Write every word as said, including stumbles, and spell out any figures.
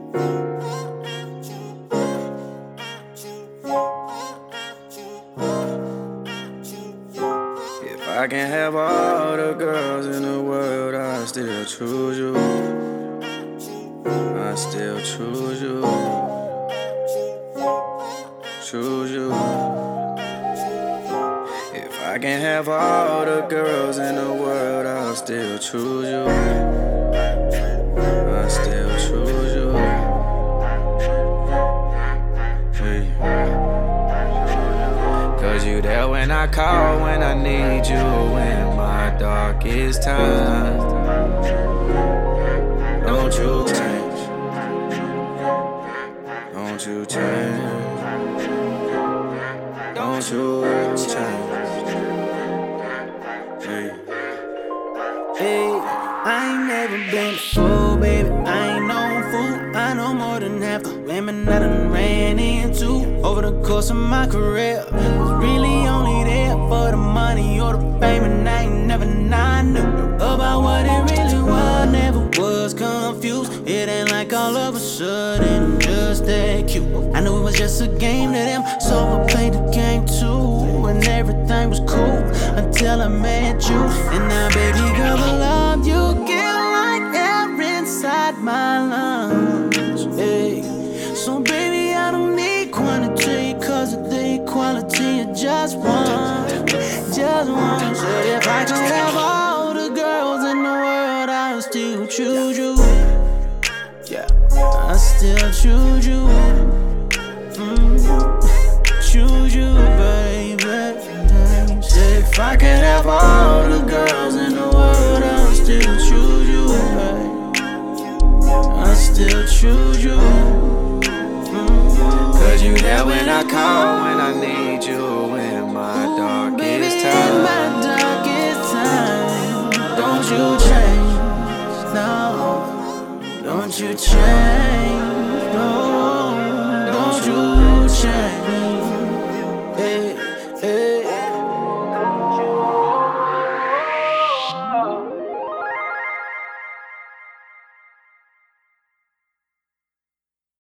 If I can have all the girls in the world, I still choose you. I still choose you. Choose you. If I can have all the girls in the world, I'll still choose you. I still choose you. Hey. Cause you there when I call, when I need you, in my darkest time. Don't you change. Don't you change. Don't you change. Hey. Hey, I ain't never been a fool, baby. I ain't no fool. I know more than half the women I done ran into over the course of my career. Was really only there for the money or the fame, and I ain't never not knew about what it really was. Never was confused. It ain't like all of a sudden I'm just that cute. I knew it was just a game to them, so I played the game too, and everything was cool until I met you. And now, baby girl, the love you get like air inside my lungs. Hey. So baby, I don't need quantity, cause of the equality of just one. Just one. So if I could have all the girls in the world, I would still choose you. Yeah, I still choose you. Mm. Choose you, baby. Say if I could have all the girls in the world, I would still choose you, baby. I still choose you. Cause you there when I call, when I need you, in my darkest Baby, time. in my darkest time. Don't you change, no. Don't you change, no. Don't you change.